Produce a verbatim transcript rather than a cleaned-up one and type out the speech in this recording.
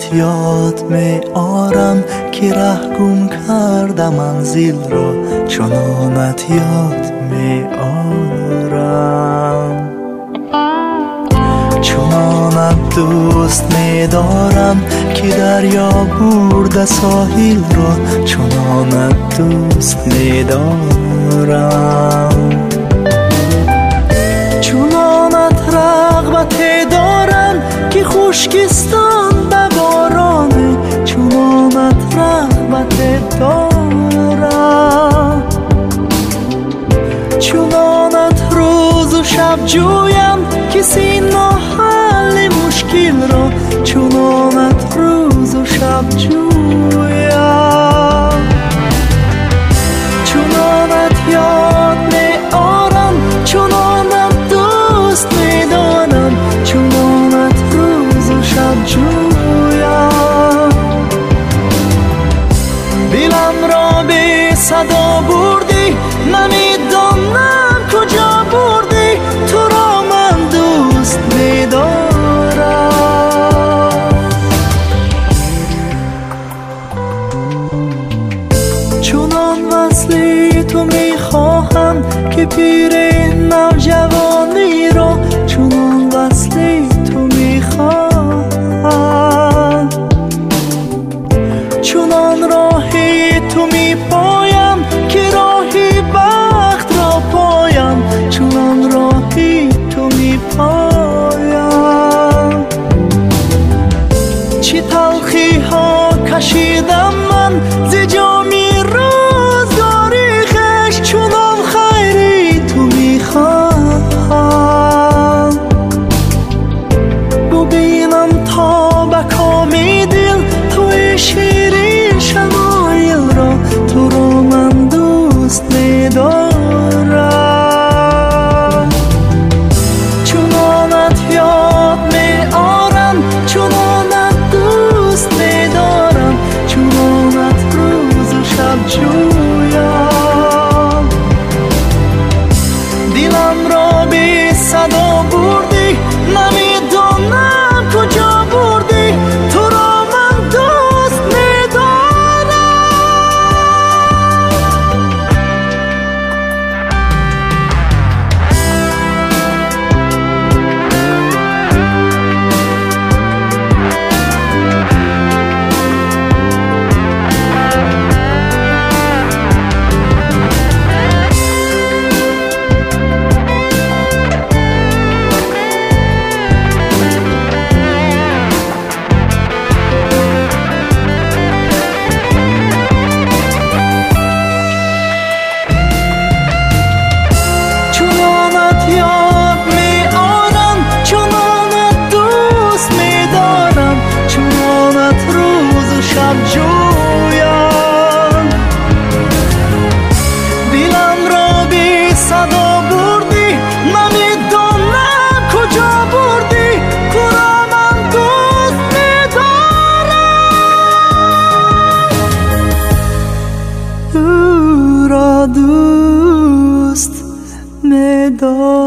یاد می آرم که ره گم کردم منزل را، چنانت یاد می آرم. چنانت دوست می دارم که دریا برده ساحل را، چنانت دوست می دارم. چنانت رغبت دارم که خشکستان به بارانه، چنانت رغبت دارم. چنانت روز و شب جویم کسی نحل مشکل را، چنانت روز و شب جویم. چنانت یاد می آرم، چنانت دوست می دارم، چنانت روز و شب جویم. دلم را به صدا بردی، نمیدانم کجا بردی، تو را من دوست می دارم. چنان وصل تو می خواهم که پیر نوجوانی را، چنان وصل تو می خواهم. چنان راهی تو می پایم که راهی بخت را پایم، چنان راهی تو می پایم. چه تلخی ها کشیدم من ز جامی روزگاری خوش، چنان خیری تو می خواهم. ببینم تا به کامی دل توی شیرین شمایل را، تو را من دوست می دارم. چنانت یاد می آرم، چنانت دوست می دارم، چنانت روز و شب جویم. دلم را به صدا بردی، نمیدانم کجا بردی، تو را من دوست می دوست می دارم.